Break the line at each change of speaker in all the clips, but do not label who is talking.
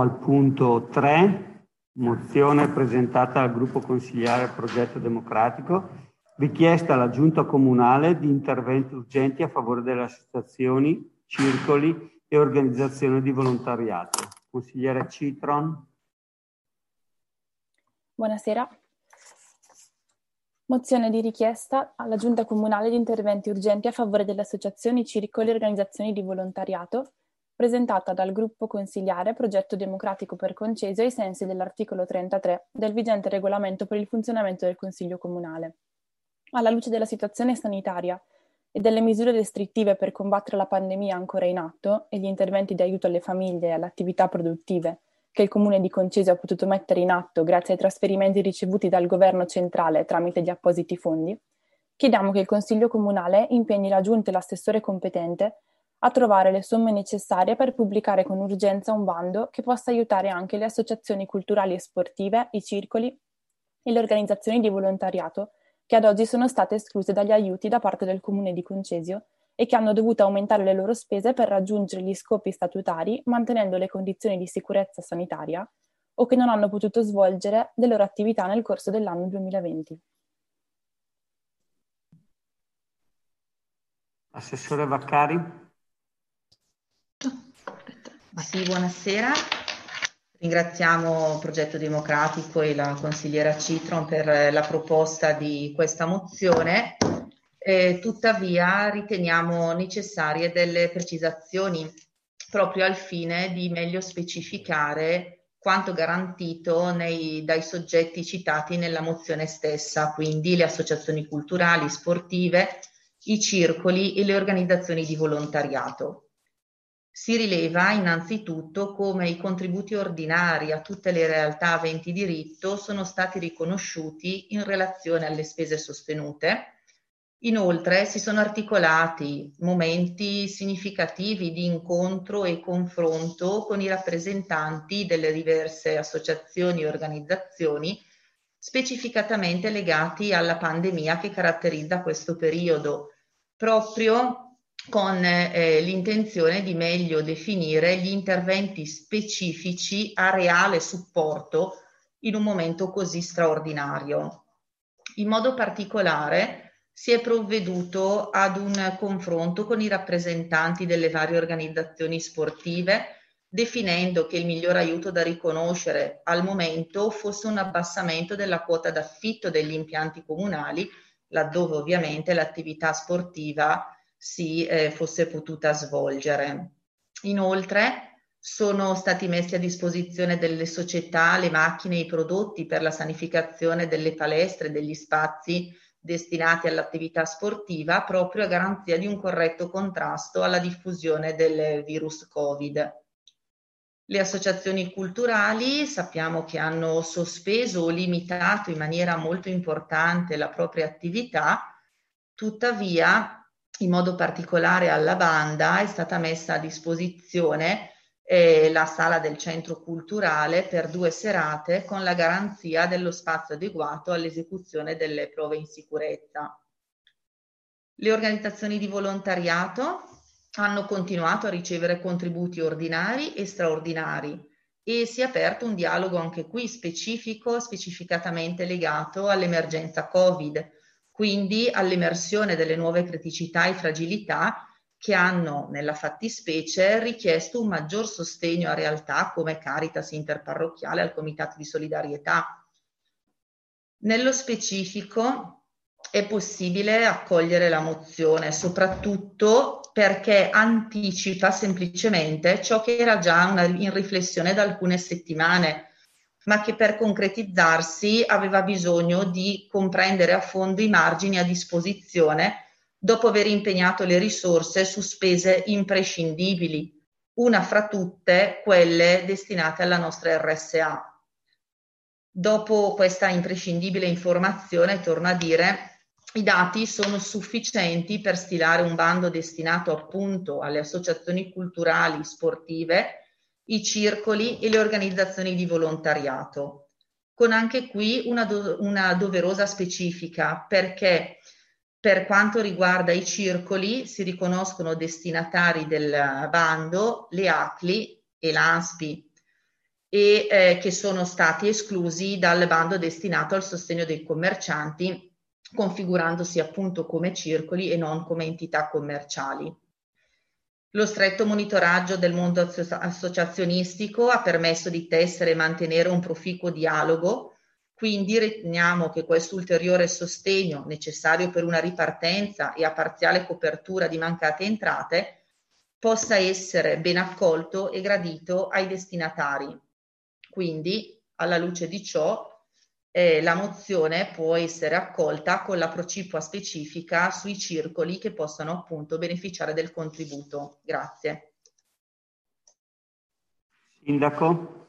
al punto 3, mozione presentata dal gruppo consigliare Progetto Democratico, richiesta alla Giunta Comunale di interventi urgenti a favore delle associazioni, circoli e organizzazioni di volontariato. Consigliere Citron.
Buonasera. Mozione di richiesta alla Giunta Comunale di interventi urgenti a favore delle associazioni, circoli e organizzazioni di volontariato, presentata dal gruppo consigliare Progetto Democratico per Concesio ai sensi dell'articolo 33 del vigente regolamento per il funzionamento del Consiglio Comunale. Alla luce della situazione sanitaria e delle misure restrittive per combattere la pandemia ancora in atto e gli interventi di aiuto alle famiglie e alle attività produttive che il Comune di Concesio ha potuto mettere in atto grazie ai trasferimenti ricevuti dal Governo centrale tramite gli appositi fondi, chiediamo che il Consiglio Comunale impegni la Giunta e l'assessore competente a trovare le somme necessarie per pubblicare con urgenza un bando che possa aiutare anche le associazioni culturali e sportive, i circoli e le organizzazioni di volontariato che ad oggi sono state escluse dagli aiuti da parte del Comune di Concesio e che hanno dovuto aumentare le loro spese per raggiungere gli scopi statutari mantenendo le condizioni di sicurezza sanitaria o che non hanno potuto svolgere le loro attività nel corso dell'anno 2020.
Assessore Vaccari.
Sì, buonasera. Ringraziamo Progetto Democratico e la consigliera Citron per la proposta di questa mozione. Tuttavia riteniamo necessarie delle precisazioni proprio al fine di meglio specificare quanto garantito dai soggetti citati nella mozione stessa, quindi le associazioni culturali, sportive, i circoli e le organizzazioni di volontariato. Si rileva innanzitutto come i contributi ordinari a tutte le realtà aventi diritto sono stati riconosciuti in relazione alle spese sostenute. Inoltre si sono articolati momenti significativi di incontro e confronto con i rappresentanti delle diverse associazioni e organizzazioni, specificatamente legati alla pandemia che caratterizza questo periodo, proprio con l'intenzione di meglio definire gli interventi specifici a reale supporto in un momento così straordinario. In modo particolare si è provveduto ad un confronto con i rappresentanti delle varie organizzazioni sportive, definendo che il miglior aiuto da riconoscere al momento fosse un abbassamento della quota d'affitto degli impianti comunali, laddove ovviamente l'attività sportiva si fosse potuta svolgere. Inoltre sono stati messi a disposizione delle società le macchine e i prodotti per la sanificazione delle palestre, degli spazi destinati all'attività sportiva, proprio a garanzia di un corretto contrasto alla diffusione del virus Covid. Le associazioni culturali sappiamo che hanno sospeso o limitato in maniera molto importante la propria attività, tuttavia in modo particolare alla banda è stata messa a disposizione la sala del centro culturale per 2 serate con la garanzia dello spazio adeguato all'esecuzione delle prove in sicurezza. Le organizzazioni di volontariato hanno continuato a ricevere contributi ordinari e straordinari e si è aperto un dialogo anche qui specificatamente legato all'emergenza Covid, quindi all'emersione delle nuove criticità e fragilità che hanno, nella fattispecie, richiesto un maggior sostegno a realtà come Caritas interparrocchiale al Comitato di Solidarietà. Nello specifico è possibile accogliere la mozione, soprattutto perché anticipa semplicemente ciò che era già in riflessione da alcune settimane, ma che per concretizzarsi aveva bisogno di comprendere a fondo i margini a disposizione dopo aver impegnato le risorse su spese imprescindibili, una fra tutte quelle destinate alla nostra RSA. Dopo questa imprescindibile informazione, torno a dire, i dati sono sufficienti per stilare un bando destinato appunto alle associazioni culturali, sportive, i circoli e le organizzazioni di volontariato, con anche qui una doverosa specifica, perché per quanto riguarda i circoli si riconoscono destinatari del bando le ACLI e l'ANSPI. e che sono stati esclusi dal bando destinato al sostegno dei commercianti, configurandosi appunto come circoli e non come entità commerciali. Lo stretto monitoraggio del mondo associazionistico ha permesso di tessere e mantenere un proficuo dialogo, quindi riteniamo che questo ulteriore sostegno necessario per una ripartenza e a parziale copertura di mancate entrate possa essere ben accolto e gradito ai destinatari. Quindi, alla luce di ciò, la mozione può essere accolta con la precipua specifica sui circoli che possano appunto beneficiare del contributo. Grazie.
Sindaco?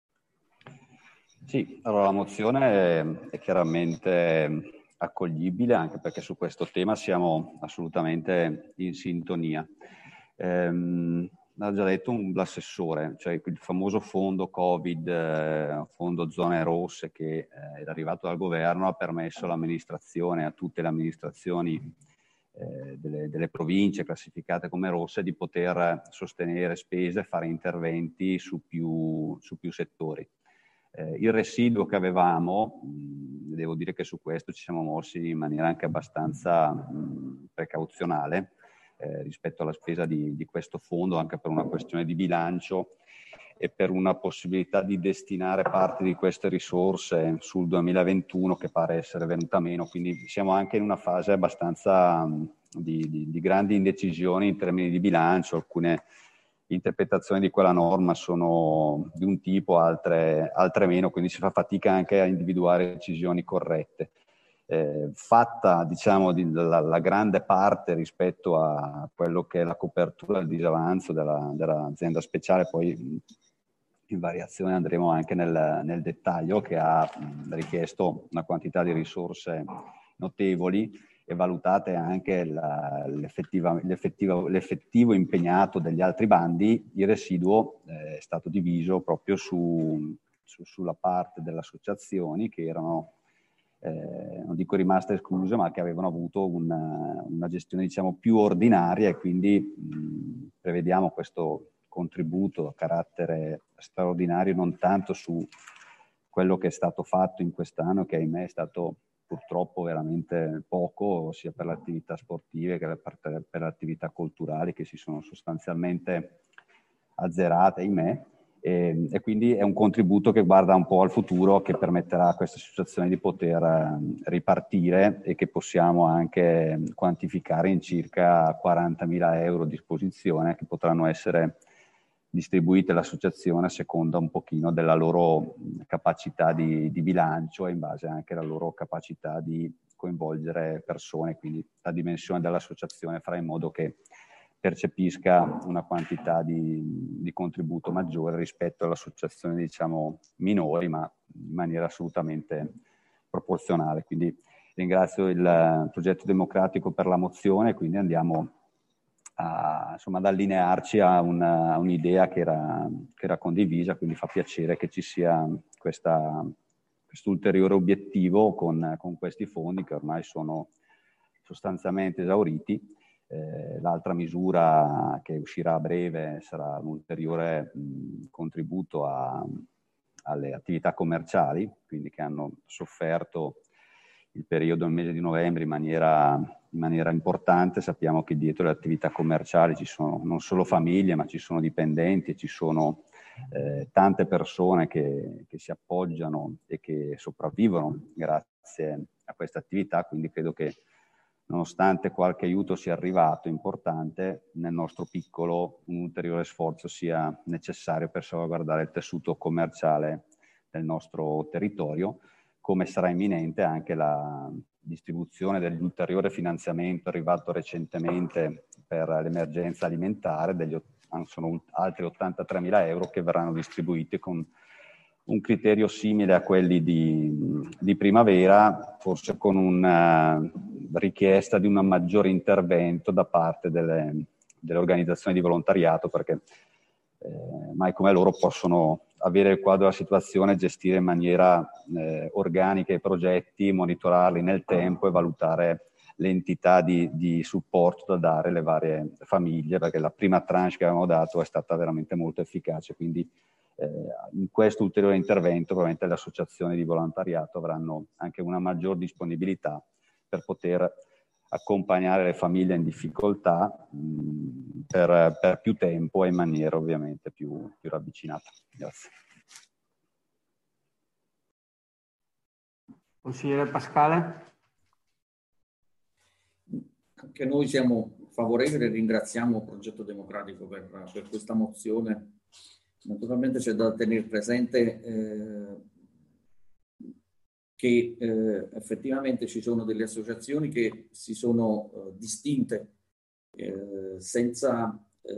Sì, allora la mozione è chiaramente accoglibile, anche perché su questo tema siamo assolutamente in sintonia. L'ha già detto l'assessore, cioè il famoso fondo Covid, fondo zone rosse che è arrivato dal governo, ha permesso all'amministrazione, a tutte le amministrazioni delle province classificate come rosse, di poter sostenere spese, fare interventi su più settori. Il residuo che avevamo, devo dire che su questo ci siamo mossi in maniera anche abbastanza precauzionale, rispetto alla spesa di questo fondo, anche per una questione di bilancio e per una possibilità di destinare parte di queste risorse sul 2021 che pare essere venuta meno, quindi siamo anche in una fase abbastanza di grandi indecisioni in termini di bilancio. Alcune interpretazioni di quella norma sono di un tipo, altre meno, quindi si fa fatica anche a individuare decisioni corrette. Fatta, diciamo, la grande parte rispetto a quello che è la copertura del disavanzo dell'azienda speciale, poi in variazione andremo anche nel dettaglio, che ha richiesto una quantità di risorse notevoli e valutate anche l'effettivo impegnato degli altri bandi. Il residuo è stato diviso proprio sulla parte delle associazioni che erano non dico rimaste escluse, ma che avevano avuto una gestione, diciamo, più ordinaria, e quindi prevediamo questo contributo a carattere straordinario non tanto su quello che è stato fatto in quest'anno, che ahimè è stato purtroppo veramente poco, sia per le attività sportive che per le attività culturali, che si sono sostanzialmente azzerate, ahimè. E quindi è un contributo che guarda un po' al futuro, che permetterà a questa associazione di poter ripartire, e che possiamo anche quantificare in circa 40.000 euro a disposizione, che potranno essere distribuite all'associazione a seconda un pochino della loro capacità di bilancio, e in base anche alla loro capacità di coinvolgere persone. Quindi la dimensione dell'associazione farà in modo che percepisca una quantità di contributo maggiore rispetto alle associazioni, diciamo, minori, ma in maniera assolutamente proporzionale. Quindi ringrazio il Progetto Democratico per la mozione, quindi andiamo ad allinearci a un'idea che era condivisa, quindi fa piacere che ci sia questo ulteriore obiettivo con questi fondi, che ormai sono sostanzialmente esauriti. L'altra misura che uscirà a breve sarà un ulteriore contributo alle attività commerciali, quindi che hanno sofferto il periodo, il mese di novembre, in maniera importante. Sappiamo che dietro le attività commerciali ci sono non solo famiglie, ma ci sono dipendenti, ci sono tante persone che si appoggiano e che sopravvivono grazie a questa attività. Quindi credo che, nonostante qualche aiuto sia arrivato importante, nel nostro piccolo un ulteriore sforzo sia necessario per salvaguardare il tessuto commerciale del nostro territorio, come sarà imminente anche la distribuzione dell'ulteriore finanziamento arrivato recentemente per l'emergenza alimentare. Sono altri 83.000 euro che verranno distribuiti con un criterio simile a quelli di primavera, forse con una richiesta di un maggiore intervento da parte delle organizzazioni di volontariato, perché mai come loro possono avere il quadro della situazione, gestire in maniera organica i progetti, monitorarli nel tempo e valutare l'entità di supporto da dare alle varie famiglie, perché la prima tranche che avevamo dato è stata veramente molto efficace. Quindi in questo ulteriore intervento probabilmente le associazioni di volontariato avranno anche una maggior disponibilità per poter accompagnare le famiglie in difficoltà per più tempo e in maniera ovviamente più ravvicinata. Grazie.
Consigliere Pascale?
Anche noi siamo favorevoli e ringraziamo Progetto Democratico per questa mozione. Naturalmente c'è da tenere presente che effettivamente ci sono delle associazioni che si sono distinte senza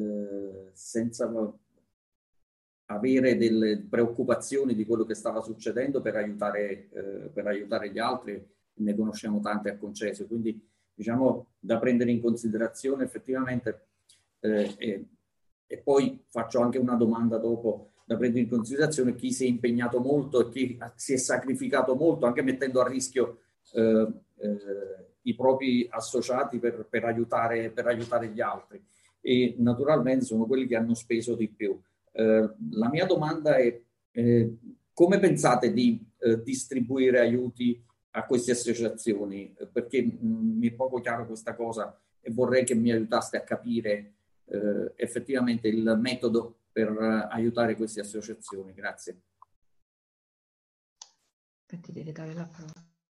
avere delle preoccupazioni di quello che stava succedendo per aiutare gli altri. Ne conosciamo tante a Concesio, quindi diciamo da prendere in considerazione effettivamente e poi faccio anche una domanda dopo, da prendere in considerazione chi si è impegnato molto e chi si è sacrificato molto, anche mettendo a rischio i propri associati per aiutare gli altri, e naturalmente sono quelli che hanno speso di più. La mia domanda è come pensate di distribuire aiuti a queste associazioni? Perché mi è poco chiaro questa cosa e vorrei che mi aiutaste a capire effettivamente il metodo per aiutare queste associazioni. Grazie.
Ti devi dare la parola.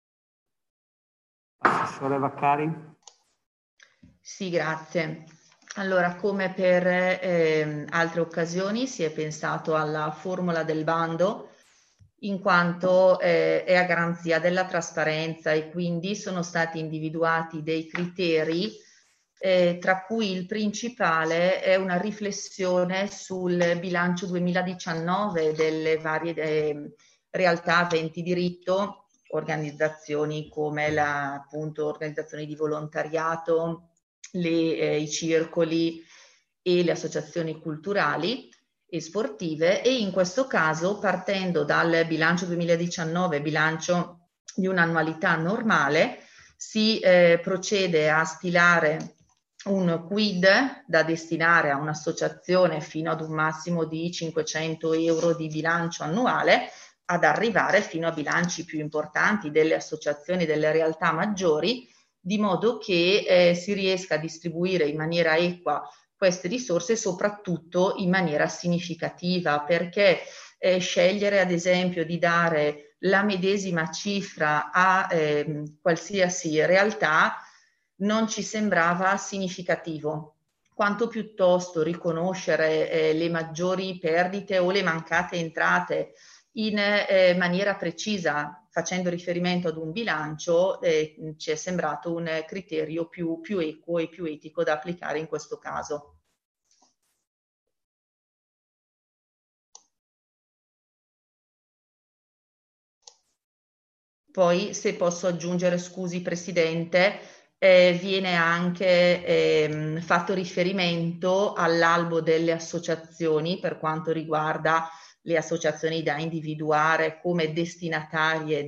Assessore Vaccari?
Sì, grazie. Allora, come per altre occasioni, si è pensato alla formula del bando, in quanto è a garanzia della trasparenza, e quindi sono stati individuati dei criteri, tra cui il principale è una riflessione sul bilancio 2019 delle varie realtà aventi diritto, organizzazioni come appunto organizzazioni di volontariato, i circoli e le associazioni culturali e sportive, e in questo caso, partendo dal bilancio 2019, bilancio di un'annualità normale, si procede a stilare un quid da destinare a un'associazione fino ad un massimo di 500 euro di bilancio annuale, ad arrivare fino a bilanci più importanti delle associazioni, delle realtà maggiori, di modo che si riesca a distribuire in maniera equa queste risorse, soprattutto in maniera significativa, perché scegliere ad esempio di dare la medesima cifra a qualsiasi realtà non ci sembrava significativo, quanto piuttosto riconoscere le maggiori perdite o le mancate entrate in maniera precisa, facendo riferimento ad un bilancio, ci è sembrato un criterio più equo e più etico da applicare in questo caso. Poi, se posso aggiungere, scusi Presidente, viene anche fatto riferimento all'albo delle associazioni per quanto riguarda le associazioni da individuare come destinatarie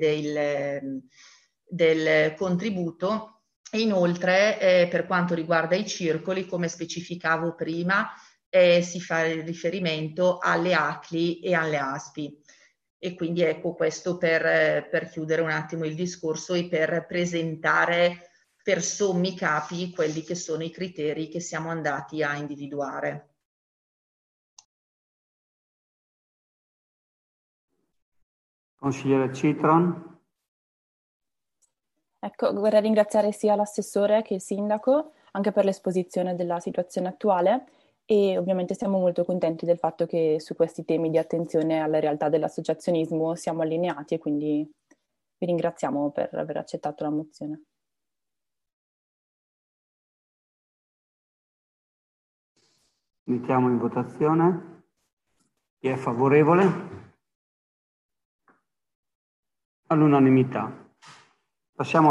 del contributo, e inoltre per quanto riguarda i circoli, come specificavo prima, si fa riferimento alle ACLI e alle ASPI. E quindi ecco, questo per chiudere un attimo il discorso e per presentare per sommi capi quelli che sono i criteri che siamo andati a individuare.
Consigliere Citron?
Ecco, vorrei ringraziare sia l'assessore che il sindaco anche per l'esposizione della situazione attuale, e ovviamente siamo molto contenti del fatto che su questi temi di attenzione alla realtà dell'associazionismo siamo allineati, e quindi vi ringraziamo per aver accettato la mozione.
Mettiamo in votazione. Chi è favorevole? All'unanimità. Passiamo